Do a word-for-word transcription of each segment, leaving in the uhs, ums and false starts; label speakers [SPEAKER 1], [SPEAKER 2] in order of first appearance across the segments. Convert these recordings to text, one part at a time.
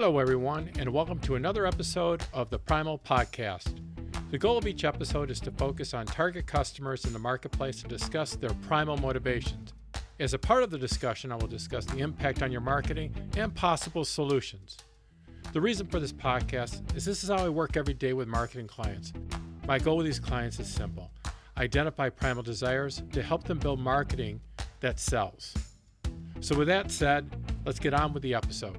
[SPEAKER 1] Hello, everyone, and welcome to another episode of the Primal Podcast. The goal of each episode is to focus on target customers in the marketplace and discuss their primal motivations. As a part of the discussion, I will discuss the impact on your marketing and possible solutions. The reason for this podcast is this is how I work every day with marketing clients. My goal with these clients is simple: identify primal desires to help them build marketing that sells. So with that said, let's get on with the episode.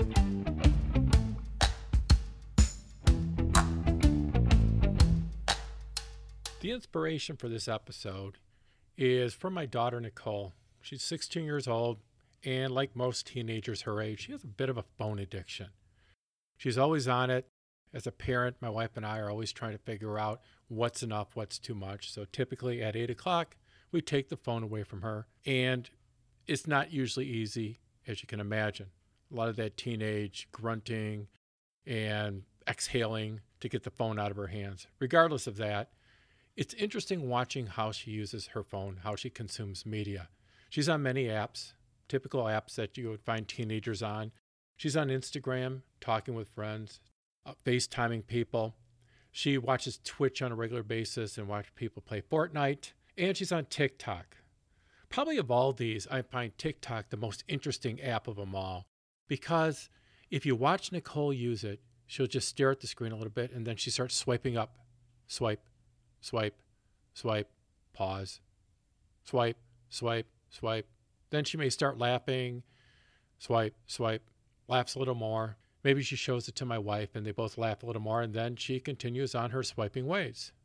[SPEAKER 1] The inspiration for this episode is from my daughter, Nicole. She's sixteen years old, and like most teenagers her age, she has a bit of a phone addiction. She's always on it. As a parent, my wife and I are always trying to figure out what's enough, what's too much. So typically at eight o'clock, we take the phone away from her, and it's not usually easy, as you can imagine. A lot of that teenage grunting and exhaling to get the phone out of her hands. Regardless of that, it's interesting watching how she uses her phone, how she consumes media. She's on many apps, typical apps that you would find teenagers on. She's on Instagram, talking with friends, uh, FaceTiming people. She watches Twitch on a regular basis and watches people play Fortnite. And she's on TikTok. Probably of all these, I find TikTok the most interesting app of them all, because if you watch Nicole use it, she'll just stare at the screen a little bit and then she starts swiping up. Swipe, swipe, swipe, pause, swipe, swipe, swipe. Then she may start laughing, swipe, swipe, laughs a little more. Maybe she shows it to my wife and they both laugh a little more, and then she continues on her swiping ways.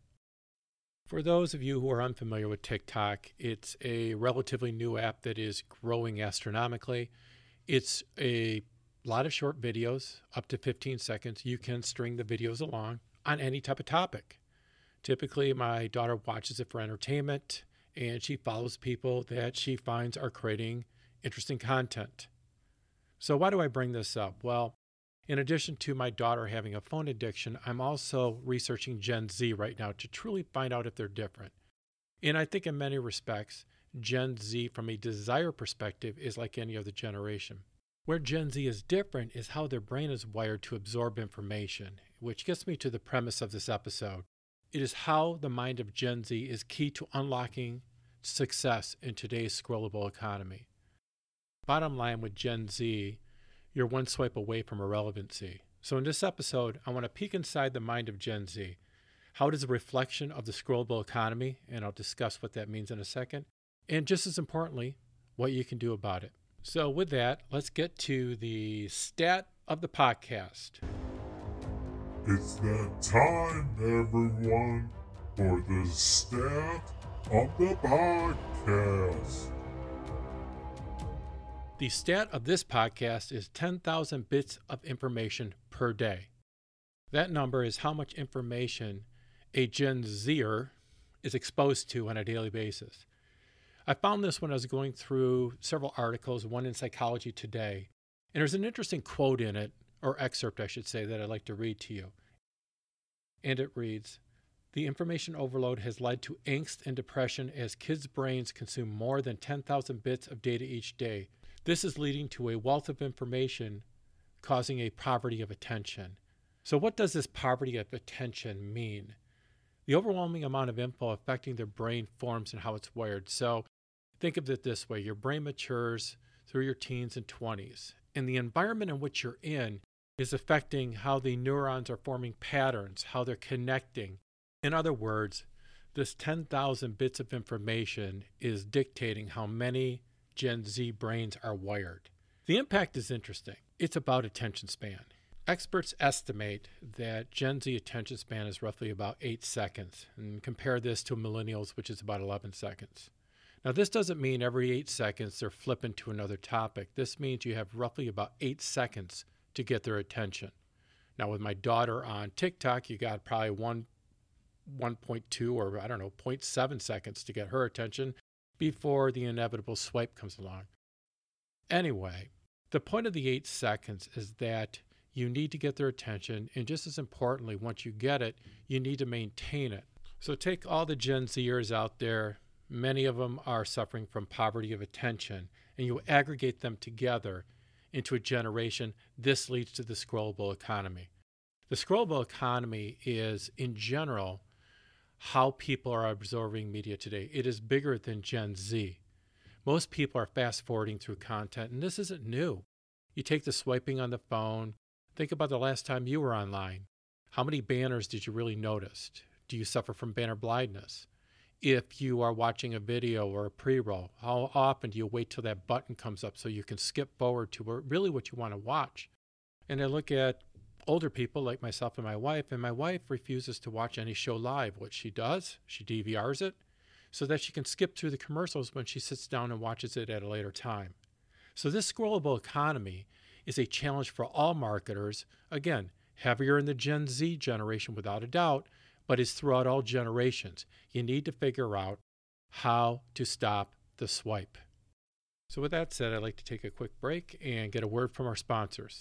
[SPEAKER 1] For those of you who are unfamiliar with TikTok, it's a relatively new app that is growing astronomically. It's a lot of short videos, up to fifteen seconds. You can string the videos along on any type of topic. Typically, my daughter watches it for entertainment, and she follows people that she finds are creating interesting content. So why do I bring this up? Well, in addition to my daughter having a phone addiction, I'm also researching Gen Z right now to truly find out if they're different. And I think in many respects, Gen Z from a desire perspective is like any other generation. Where Gen Z is different is how their brain is wired to absorb information, which gets me to the premise of this episode. It is how the mind of Gen Z is key to unlocking success in today's scrollable economy. Bottom line with Gen Z, you're one swipe away from irrelevancy. So in this episode, I want to peek inside the mind of Gen Z. How it is a reflection of the scrollable economy, and I'll discuss what that means in a second. And just as importantly, what you can do about it. So with that, let's get to the stat of the podcast.
[SPEAKER 2] It's that time, everyone, for the stat of the podcast.
[SPEAKER 1] The stat of this podcast is ten thousand bits of information per day. That number is how much information a Gen Zer is exposed to on a daily basis. I found this when I was going through several articles, one in Psychology Today, and there's an interesting quote in it, or excerpt I should say, that I'd like to read to you. And it reads, "The information overload has led to angst and depression as kids' brains consume more than ten thousand bits of data each day. This is leading to a wealth of information, causing a poverty of attention." So what does this poverty of attention mean? The overwhelming amount of info affecting their brain forms and how it's wired. So think of it this way: your brain matures through your teens and twenties, and the environment in which you're in is affecting how the neurons are forming patterns, how they're connecting. In other words, this ten thousand bits of information is dictating how many Gen Z brains are wired. The impact is interesting. It's about attention span. Experts estimate that Gen Z attention span is roughly about eight seconds, and compare this to millennials, which is about eleven seconds. Now, this doesn't mean every eight seconds they're flipping to another topic. This means you have roughly about eight seconds to get their attention. Now, with my daughter on TikTok, you got probably one, one point two or I don't know, zero point seven seconds to get her attention before the inevitable swipe comes along. Anyway, the point of the eight seconds is that you need to get their attention, and just as importantly, once you get it, you need to maintain it. So take all the Gen Zers out there, many of them are suffering from poverty of attention, and you aggregate them together, into a generation, this leads to the scrollable economy. The scrollable economy is, in general, how people are absorbing media today. It is bigger than Gen Z. Most people are fast forwarding through content, and this isn't new. You take the swiping on the phone. Think about the last time you were online. How many banners did you really notice? Do you suffer from banner blindness? If you are watching a video or a pre-roll, how often do you wait till that button comes up so you can skip forward to really what you want to watch? And I look at older people like myself and my wife, and my wife refuses to watch any show live. What she does, she D V Rs it so that she can skip through the commercials when she sits down and watches it at a later time. So this scrollable economy is a challenge for all marketers. Again, heavier in the Gen Z generation without a doubt, but it's throughout all generations. You need to figure out how to stop the swipe. So with that said, I'd like to take a quick break and get a word from our sponsors.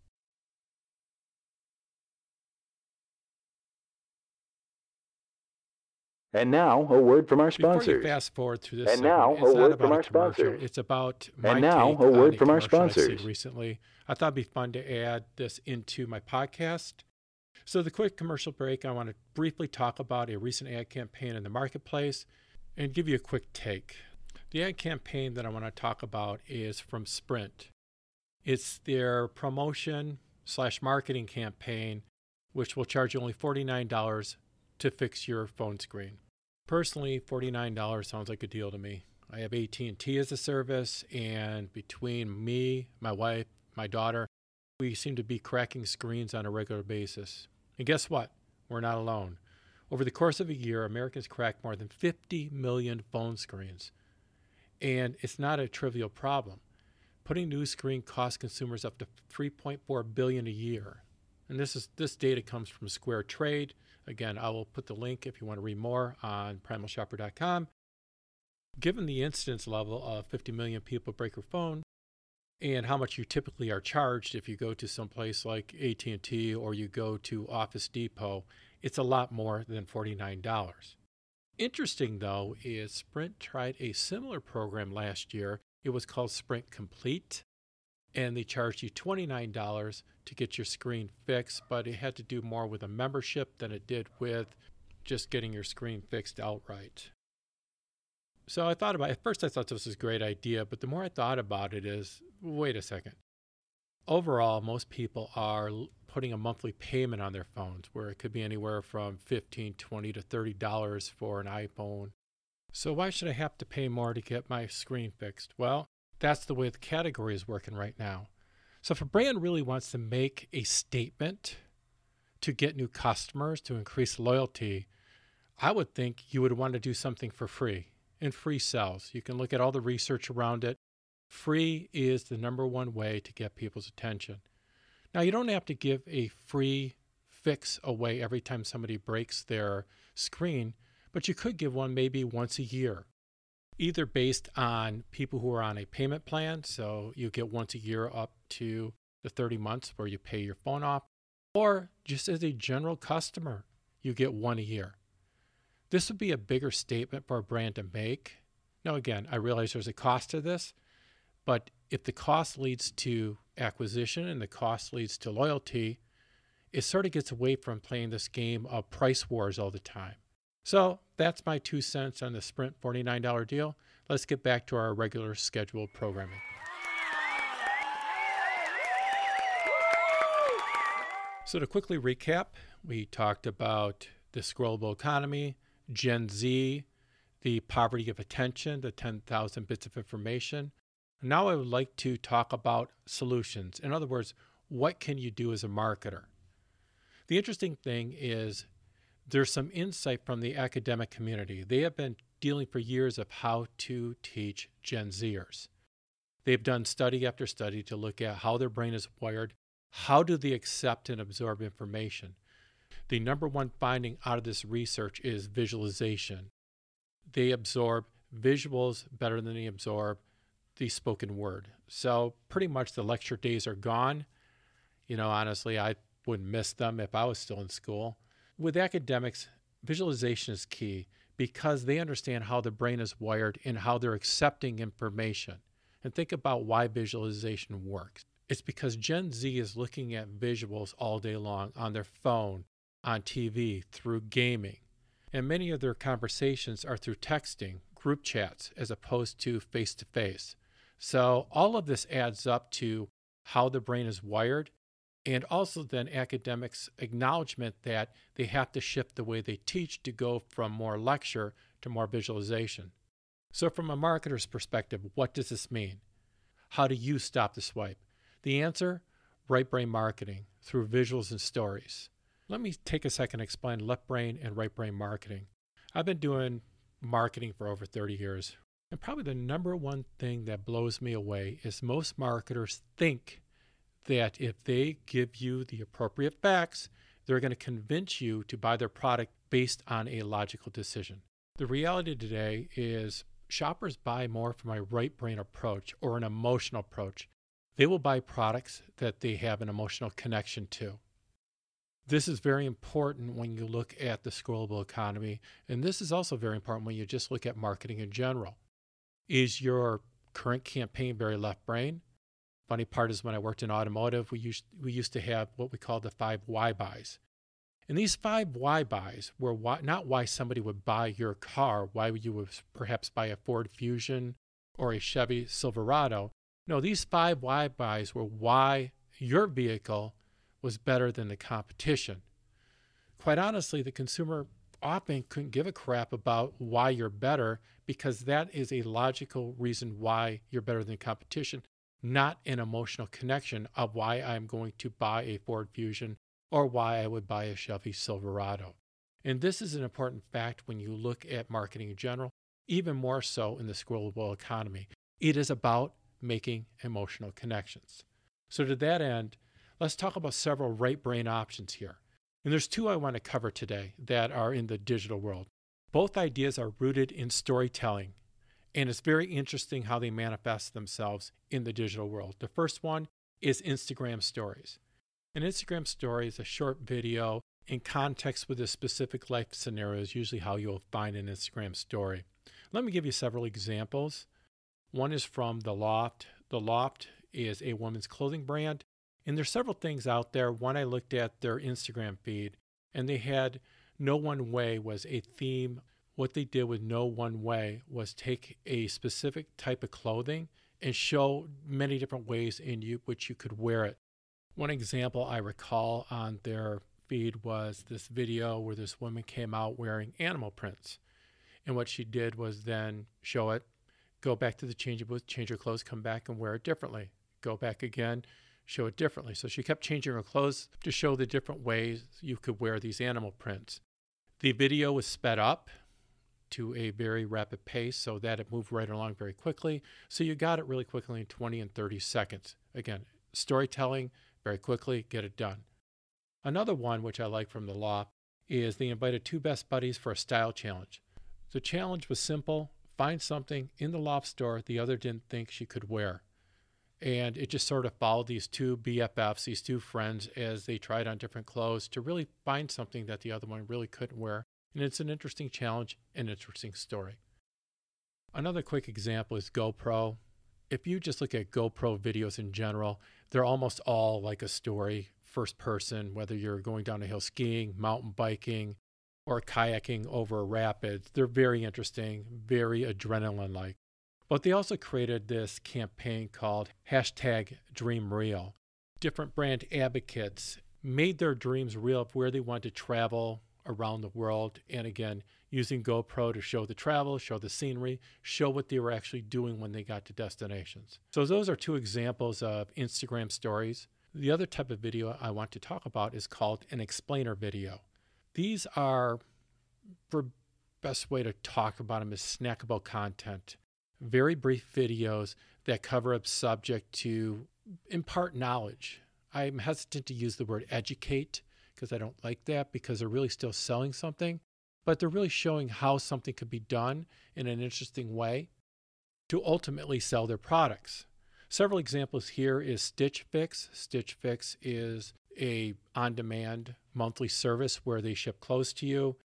[SPEAKER 3] And now, a word from our sponsors.
[SPEAKER 1] Before you fast forward through this
[SPEAKER 3] and
[SPEAKER 1] segment,
[SPEAKER 3] now,
[SPEAKER 1] it's
[SPEAKER 3] a
[SPEAKER 1] not
[SPEAKER 3] word
[SPEAKER 1] about
[SPEAKER 3] from
[SPEAKER 1] a
[SPEAKER 3] our
[SPEAKER 1] commercial.
[SPEAKER 3] sponsors.
[SPEAKER 1] It's about my
[SPEAKER 3] and now,
[SPEAKER 1] take
[SPEAKER 3] a word
[SPEAKER 1] on
[SPEAKER 3] from our
[SPEAKER 1] commercial I've
[SPEAKER 3] sponsors.
[SPEAKER 1] seen recently. I thought it'd be fun to add this into my podcast. So the quick commercial break, I want to briefly talk about a recent ad campaign in the marketplace and give you a quick take. The ad campaign that I want to talk about is from Sprint. It's their promotion slash marketing campaign, which will charge you only forty-nine dollars to fix your phone screen. Personally, forty-nine dollars sounds like a deal to me. I have A T and T as a service, and between me, my wife, my daughter, we seem to be cracking screens on a regular basis. And guess what? We're not alone. Over the course of a year, Americans crack more than fifty million phone screens. And it's not a trivial problem. Putting new screen costs consumers up to three point four billion dollars a year. And this is this data comes from Square Trade. Again, I will put the link if you want to read more on primal shopper dot com. Given the incidence level of fifty million people break their phone and how much you typically are charged if you go to some place like A T and T or you go to Office Depot, it's a lot more than forty-nine dollars. Interesting, though, is Sprint tried a similar program last year. It was called Sprint Complete, and they charged you twenty-nine dollars to get your screen fixed, but it had to do more with a membership than it did with just getting your screen fixed outright. So I thought about it. At first I thought this was a great idea, but the more I thought about it is, wait a second. Overall, most people are putting a monthly payment on their phones where it could be anywhere from fifteen dollars, twenty dollars to thirty dollars for an iPhone. So why should I have to pay more to get my screen fixed? Well, that's the way the category is working right now. So if a brand really wants to make a statement to get new customers, to increase loyalty, I would think you would want to do something for free. And free sells. You can look at all the research around it. Free is the number one way to get people's attention. Now, you don't have to give a free fix away every time somebody breaks their screen, but you could give one maybe once a year, either based on people who are on a payment plan, so you get once a year up to the thirty months where you pay your phone off, or just as a general customer, you get one a year. This would be a bigger statement for a brand to make. Now, again, I realize there's a cost to this, but if the cost leads to acquisition and the cost leads to loyalty, it sort of gets away from playing this game of price wars all the time. So that's my two cents on the Sprint forty-nine dollars deal. Let's get back to our regular scheduled programming. So to quickly recap, we talked about the scrollable economy, Gen Z, the poverty of attention, the ten thousand bits of information. Now I would like to talk about solutions. In other words, what can you do as a marketer? The interesting thing is there's some insight from the academic community. They have been dealing for years of how to teach Gen Zers. They've done study after study to look at how their brain is wired. How do they accept and absorb information? The number one finding out of this research is visualization. They absorb visuals better than they absorb the spoken word. So pretty much the lecture days are gone. You know, honestly, I wouldn't miss them if I was still in school. With academics, visualization is key because they understand how the brain is wired and how they're accepting information. And think about why visualization works. It's because Gen Z is looking at visuals all day long on their phone, on T V, through gaming. And many of their conversations are through texting, group chats, as opposed to face-to-face. So all of this adds up to how the brain is wired, and also then academics' acknowledgement that they have to shift the way they teach to go from more lecture to more visualization. So from a marketer's perspective, what does this mean? How do you stop the swipe? The answer, right brain marketing through visuals and stories. Let me take a second to explain left brain and right brain marketing. I've been doing marketing for over thirty years, and probably the number one thing that blows me away is most marketers think that if they give you the appropriate facts, they're going to convince you to buy their product based on a logical decision. The reality today is shoppers buy more from a right brain approach or an emotional approach. They will buy products that they have an emotional connection to. This is very important when you look at the scrollable economy, and this is also very important when you just look at marketing in general. Is your current campaign very left brain? Funny part is when I worked in automotive, we used, we used to have what we call the five why buys. And these five why buys were why, not why somebody would buy your car, why you would perhaps buy a Ford Fusion or a Chevy Silverado. No, these five why buys were why your vehicle was better than the competition. Quite honestly, the consumer often couldn't give a crap about why you're better because that is a logical reason why you're better than the competition, not an emotional connection of why I'm going to buy a Ford Fusion or why I would buy a Chevy Silverado. And this is an important fact when you look at marketing in general, even more so in the scrollable economy. It is about making emotional connections. So to that end, let's talk about several right brain options here. And there's two I want to cover today that are in the digital world. Both ideas are rooted in storytelling, and it's very interesting how they manifest themselves in the digital world. The first one is Instagram stories. An Instagram story is a short video in context with a specific life scenario is usually how you'll find an Instagram story. Let me give you several examples. One is from The Loft. The Loft is a women's clothing brand, and there's several things out there. One, I looked at their Instagram feed, and they had No One Way was a theme. What they did with No One Way was take a specific type of clothing and show many different ways in you, which you could wear it. One example I recall on their feed was this video where this woman came out wearing animal prints. And what she did was then show it, go back to the changing booth, change her clothes, come back and wear it differently. Go back again, show it differently. So she kept changing her clothes to show the different ways you could wear these animal prints. The video was sped up to a very rapid pace so that it moved right along very quickly. So you got it really quickly in twenty and thirty seconds. Again, storytelling, very quickly, get it done. Another one, which I like from The Loft, is they invited two best buddies for a style challenge. The challenge was simple. Find something in the Loft store the other didn't think she could wear. And it just sort of followed these two B F Fs, these two friends, as they tried on different clothes to really find something that the other one really couldn't wear. And it's an interesting challenge, an interesting story. Another quick example is GoPro. If you just look at GoPro videos in general, they're almost all like a story, first person, whether you're going down a hill skiing, mountain biking, or kayaking over rapids. They're very interesting, very adrenaline-like. But they also created this campaign called hashtag Dream Real. Different brand advocates made their dreams real of where they wanted to travel around the world. And again, using GoPro to show the travel, show the scenery, show what they were actually doing when they got to destinations. So those are two examples of Instagram stories. The other type of video I want to talk about is called an explainer video. These are, for best way to talk about them is snackable content. Very brief videos that cover a subject to impart knowledge. I'm hesitant to use the word educate because I don't like that because they're really still selling something, but they're really showing how something could be done in an interesting way to ultimately sell their products. Several examples here is Stitch Fix. Stitch Fix is a on-demand monthly service where they ship clothes to you.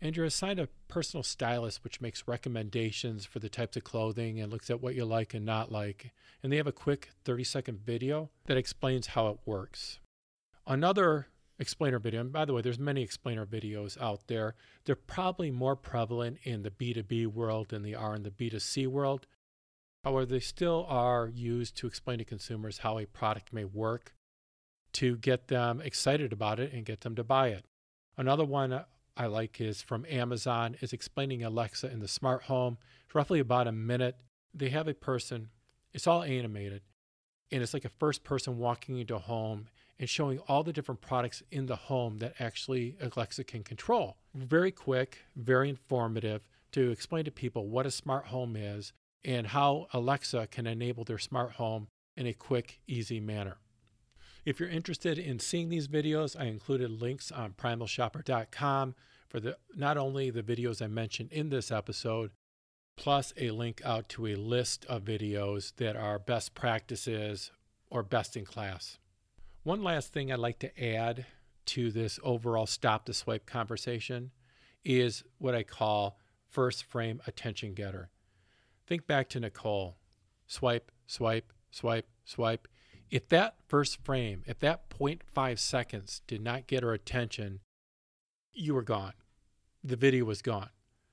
[SPEAKER 1] And you're assigned a personal stylist, which makes recommendations for the types of clothing and looks at what you like and not like. And they have a quick thirty second video that explains how it works. Another explainer video, and by the way, there's many explainer videos out there. They're probably more prevalent in the B two B world than they are in the B two C world. However, they still are used to explain to consumers how a product may work to get them excited about it and get them to buy it. Another one I like is from Amazon, is explaining Alexa in the smart home. It's roughly about a minute. They have a person, it's all animated, and it's like a first person walking into a home and showing all the different products in the home that actually Alexa can control. Very quick, very informative to explain to people what a smart home is and how Alexa can enable their smart home in a quick, easy manner. If you're interested in seeing these videos, I included links on primal shopper dot com for the not only the videos I mentioned in this episode, plus a link out to a list of videos that are best practices or best in class. One last thing I'd like to add to this overall stop the swipe conversation is what I call first frame attention getter. Think back to Nicole. Swipe, swipe, swipe, swipe. If that first frame, if that zero point five seconds did not get her attention, you were gone. The video was gone.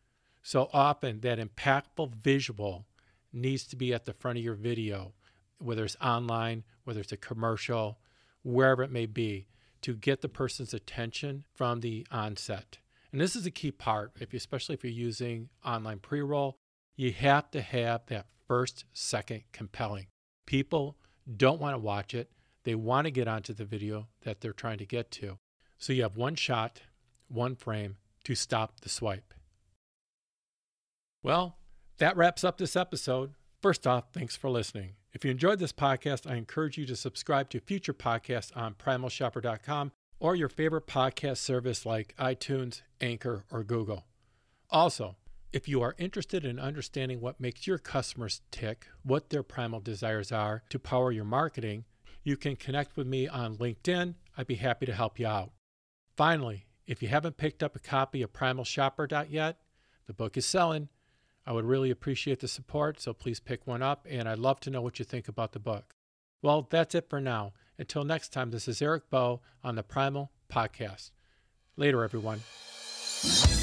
[SPEAKER 1] So often that impactful visual needs to be at the front of your video, whether it's online, whether it's a commercial, wherever it may be, to get the person's attention from the onset. And this is a key part, if you, especially if you're using online pre-roll, you have to have that first second compelling. People don't want to watch it. They want to get onto the video that they're trying to get to. So you have one shot, one frame to stop the swipe. Well, that wraps up this episode. First off, thanks for listening. If you enjoyed this podcast, I encourage you to subscribe to future podcasts on primal shopper dot com or your favorite podcast service like iTunes, Anchor, or Google. Also, if you are interested in understanding what makes your customers tick, what their primal desires are to power your marketing, you can connect with me on LinkedIn. I'd be happy to help you out. Finally, if you haven't picked up a copy of Primal Shopper yet, the book is selling. I would really appreciate the support, so please pick one up, and I'd love to know what you think about the book. Well, that's it for now. Until next time, this is Eric Bowe on the Primal Podcast. Later, everyone.